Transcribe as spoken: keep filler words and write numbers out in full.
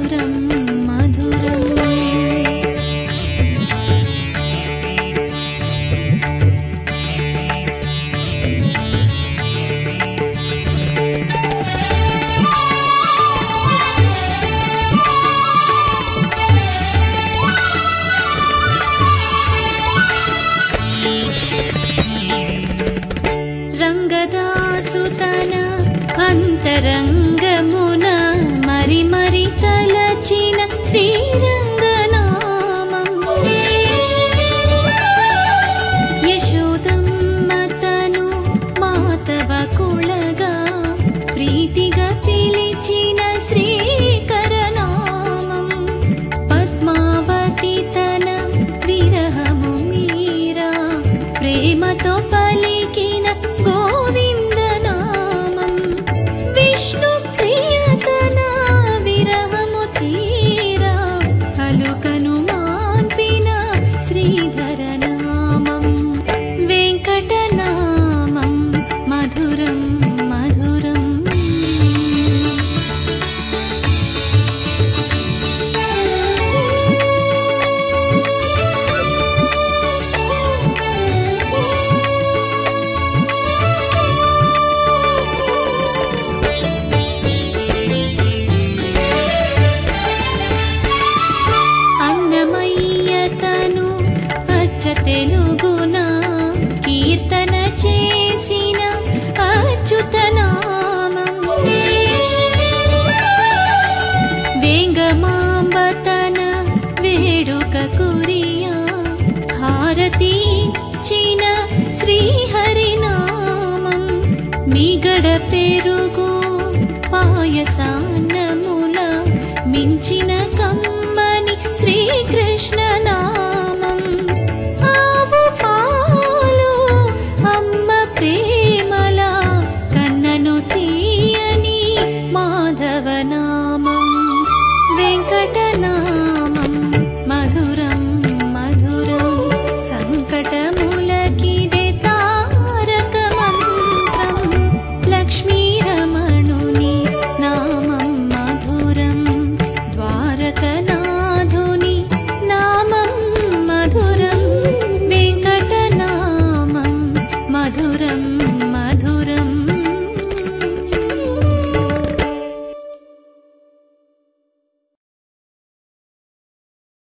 మధురం మధురం రంగదాసుతన అంతరంగమున మరి మరి తలచిన శ్రీరంగనామం యశోదమ్మ తను మాతవ కుళగా ప్రీతిగా పిలిచిన శ్రీకరనామం పద్మావతి తన విరహము మీరా ప్రేమతో పలికిన గోవిందనామం విష్ణు ప్రియతన విరహము తీరా అలుకను మాన్పిన శ్రీధరనామం వెంకటనామం మధురం మధురం తెలుగున కీర్తన చేసిన అచ్యుతనామం వేంగమాంబ తన వేడుక కురియా హారతి చిన శ్రీహరినామం మిగడ పెరుగు పాయసాన్నముల మించిన కమ్మని శ్రీకృష్ణ నామం ప్రేమలా కన్నను తీయని మాధవనామం వెంకట